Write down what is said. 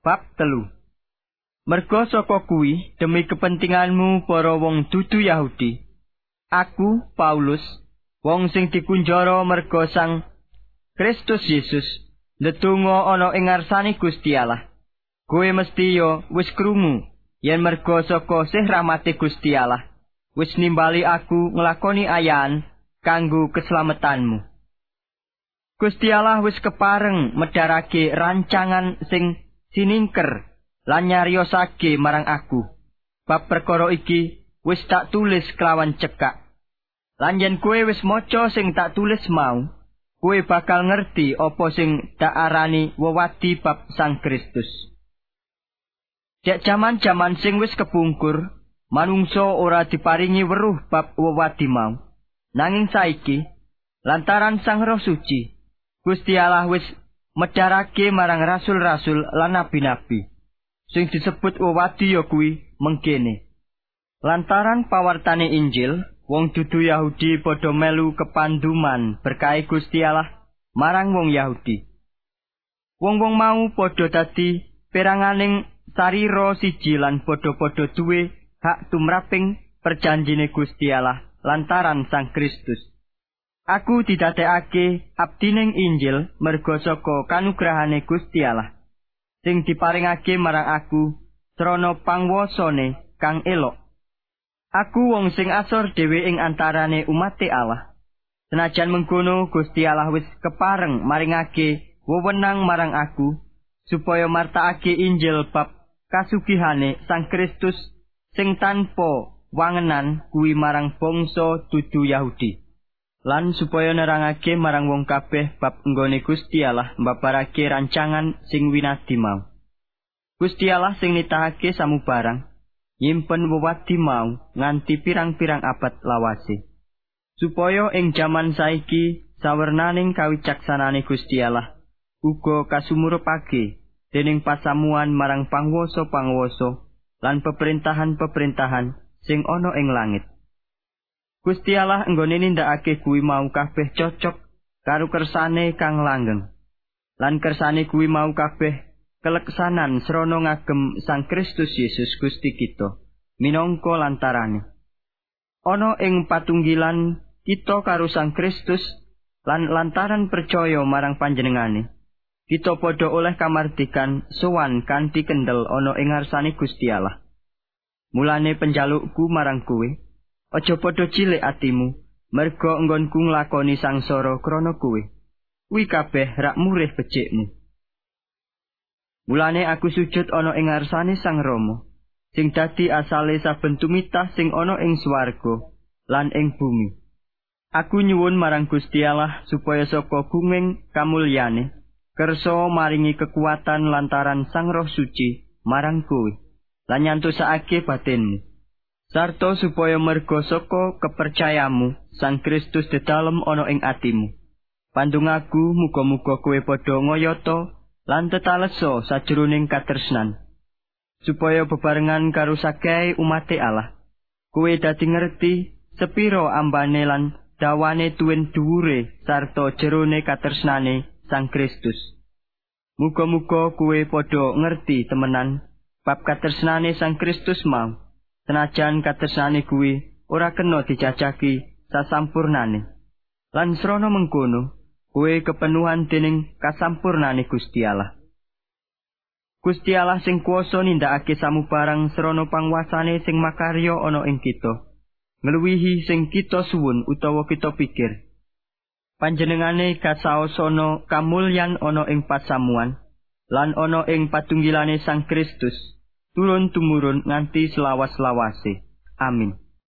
Bab 3. Merga saka kuwi demi kepentinganmu para wong dudu Yahudi. Aku, Paulus, wong sing dikunjara merga Sang Kristus Yesus, ndedonga ana ing ngarsane Gusti Allah. Kowe mesti yo wis krungu yen merga saka sih rahmate Gusti Allah wis nimbali aku nglakoni ayan kanggo keslametanmu. Gusti Allah wis kepareng medharake rancangan sing siningker lan nyariosake marang aku. Bab perkara iki wis tak tulis kelawan cekak. Lan yen kowe wis maca sing tak tulis mau, kowe bakal ngerti apa sing tak arani wewadi bab Sang Kristus. Dek jaman-jaman sing wis kepungkur, manungsa ora diparingi weruh bab wewadi mau. Nanging saiki, lantaran Sang Roh Suci, Gusti Allah wis medharake marang rasul-rasul lan nabi-nabi. Sing disebut wewadi ya kuwi mengkene. Lantaran pawartane Injil, wong dudu Yahudi padha melu kepanduman berkahe Gusti Allah marang wong Yahudi. Wong-wong mau padha dadi peranganing sarira siji lan padha-padha duwe hak tumraping perjanjine Gusti Allah lantaran Sang Kristus. Aku didadekake abdining Injil merga saka kanugrahane Gusti Allah sing diparingake marang aku srana pangwasane kang elok. Aku wong sing asor dhewe ing antarane umate Allah. Senajan mengkono Gusti Allah wis kepareng maringake wewenang marang aku supaya martakake Injil bab kasugihane Sang Kristus sing tanpa wangenan kuwi marang bangsa dudu Yahudi. Lan supaya nerangake marang wong kabeh bab nggone Gusti Allah mbabarake rancangan sing winadi mau. Gusti Allah sing nitahake samubarang nyimpen wewadi mau nganti pirang-pirang abad lawase. Supaya ing jaman saiki sawernaning kawicaksanane Gusti Allah uga kasumurupake dening pasamuan marang pangwasa-pangwasa lan peperintahan-peperintahan sing ana ing langit. Gusti Allah enggone nindakake kuwi mau kabeh cocok karo kersane kang langgeng. Lan kersane kuwi mau kabeh keleksanan srana ngagem Sang Kristus Yesus Gusti kita minangka lantarane. Ana ing patunggilan kita karo Sang Kristus lan lantaran percaya marang panjenengane. Kita padha oleh kamardikan sowan kanthi kendel ana ing ngarsane Gusti Allah. Mulane penjalukku marang kowe, aja padha cilik atimu, merga enggonku nglakoni sangsara krana kowe. Kuwi kabeh rak murih becikmu. Mulane aku sujud ana ing ngarsane Sang Rama, sing dadi asale saben tumitah sing ana ing swarga lan ing bumi. Aku nyuwun marang Gusti Allah supaya saka buming kamulyane kersa maringi kekuatan lantaran Sang Roh Suci marang kowe lan nyantusake batinmu. Sarta supaya merga saka kepercayamu Sang Kristus dedalem ana ing atimu. Pandungaku muga-muga kowe padha ngayata lan tetalesa sajroning katresnan. Supaya bebarengan karo sakehe umate Allah, kowe dadi ngerti sepira ambane lan dawane tuwin dhuwure sarta jerone katresnane Sang Kristus. Muga-muga kowe padha ngerti temenan bab katresnane Sang Kristus mau. Senajan katresnane kuwi ora kena dijajaki sasampurnane. Lan srana mengkono, kowe kepenuhan dening kasampurnane Gusti Allah. Gusti Allah sing kuwasa nindakake samubarang srana panguwasane sing makarya ana ing kita, ngluwihi sing kita suwun utawa kita pikir. Panjenengane kasaosana kamulyan ana ing pasamuan lan ana ing patunggilane Sang Kristus turun tumurun nganti selawas-lawase. Amin.